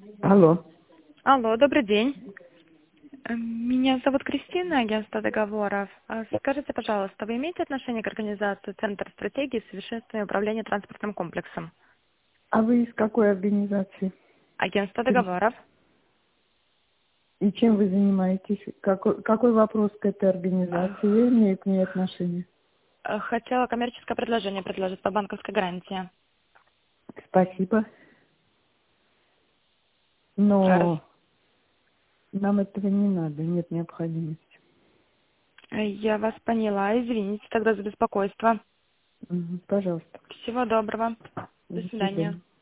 Алло. Алло, добрый день. Меня зовут Кристина, агентство договоров. Скажите, пожалуйста, вы имеете отношение к организации Центр стратегии совершенствования управления транспортным комплексом? А вы из какой организации? Агентство договоров. И чем вы занимаетесь? Какой вопрос к этой организации имеет к ней отношение? Хотела коммерческое предложение предложить по банковской гарантии. Спасибо. Раз. Но нам этого не надо, нет необходимости. Я вас поняла, извините тогда за беспокойство. Пожалуйста. Всего доброго. До До свидания. свидания.